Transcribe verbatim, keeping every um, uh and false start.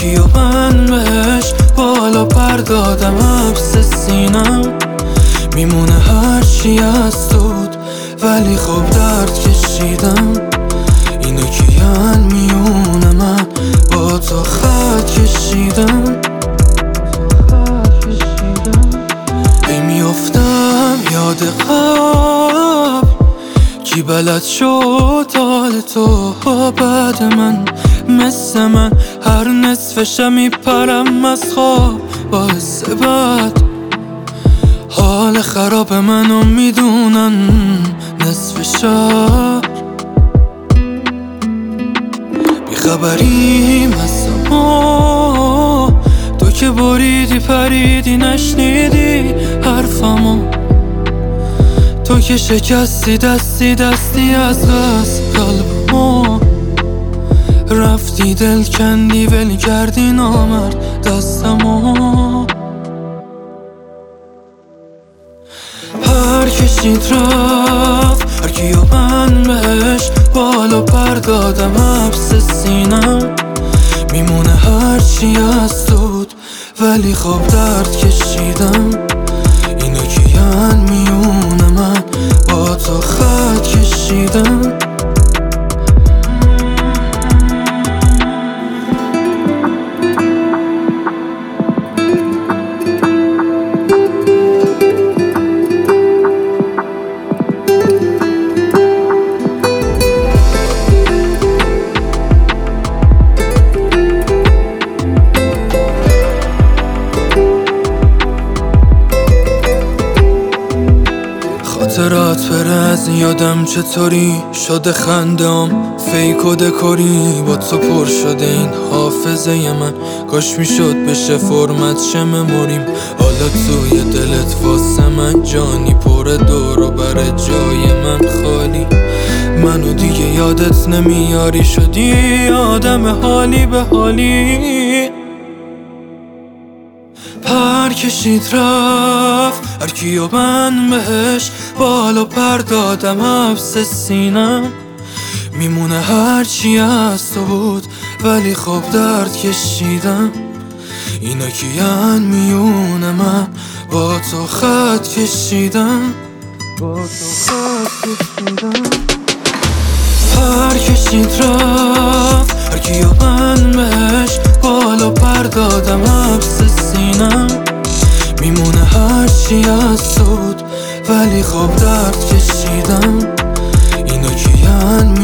هرکی و من بهش بالا پر دادم حبس سینم، میمونه هرچی از دود ولی خب درد کشیدم. اینا کیان میونه من با تو خط کشیدم. ای میافتم یاد قبل کی بلد شد حال تو بعد من، مثل من هر نصفشم میپرم از خواب با حس بد. حال خراب منو میدونن نصف شهر، بیخبریم از ما، تو که بریدی پریدی نشنیدی حرفمو، تو که شکستی دستی دستی از قصد قلبمو، رفتی دل کندی ولی کردی نامرد دستمو. هر کشید رفت هرکی و من بهش بالا پر دادم حبس سینم، میمونه هرچی از دود ولی خب درد کشیدم. اینا کیان میونه من با تو خط کشیدم. خاطرات بره از یادم چطوری شده خندم فیک و دکوری، با تو پر شده این حافظه من، کاش میشد بشه فرمت شه مموریم. حالا توی دلت واسه من جانی پر دور و بر جای من خالی، منو دیگه یادت نمیاری شدی آدم حالی به حالی. پر کشید رفت هرکی و من بهش بالا پر دادم حبس سینم، میمونه هرچی از تو بود ولی خب درد کشیدم. اینا کیان میونه من با تو خط کشیدم، با تو خط کشیدم. پر کشید رفت هرکی و من بهش بالا پر دادم حبس سینم، میمونه هرچی از دود ولی خب درد کشیدم. اینا کیان